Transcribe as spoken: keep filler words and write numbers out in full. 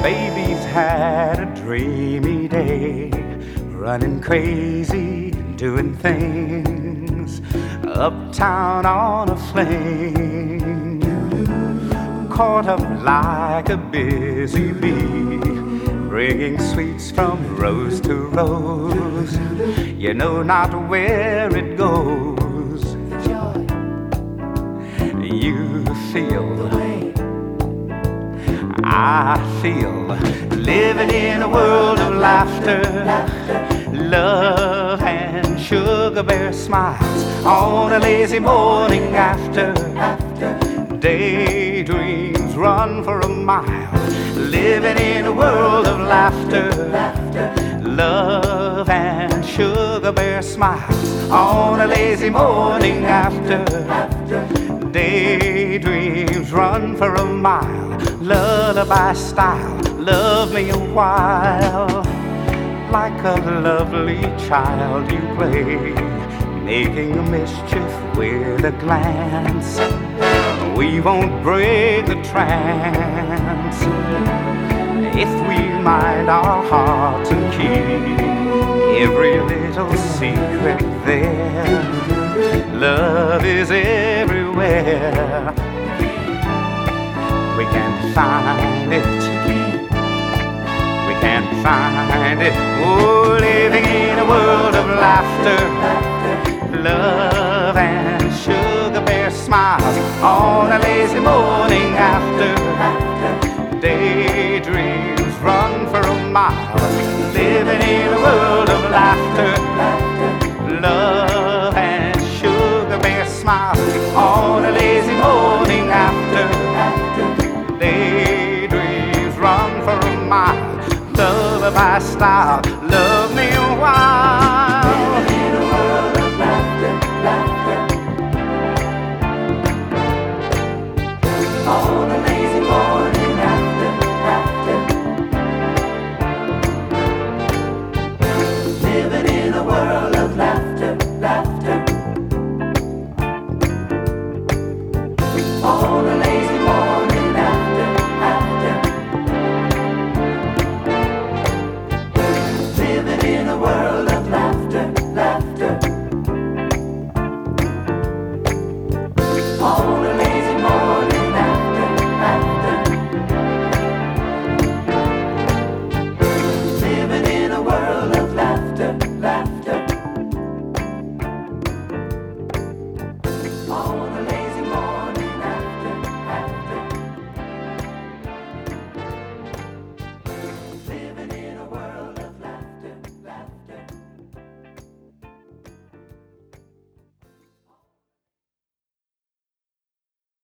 Baby's had a dreamy day, running crazy, doing things, uptown on a fling, caught up like a busy bee, bringing sweets from rose to rose. You know not where it goes. You feel, I feel, living in a world of laughter, love and sugar bear smiles on a lazy morning after. Daydreams run for a mile, living in a world of laughter, love and sugar bear smiles on a lazy morning after. Daydreams run for a mile, lullaby style, love me a while. Like a lovely child you play, making a mischief with a glance. We won't break the trance if we mind our hearts and keep every little secret there. Love is everywhere. We can find it, we can find it. Oh, living in a world of laughter, love and sugar bear smiles on a lazy morning after. Daydreams run for a mile, living in a world of laughter, love and sugar bear smiles on a lazy morning after. Daydreams run for a mile, lullaby style,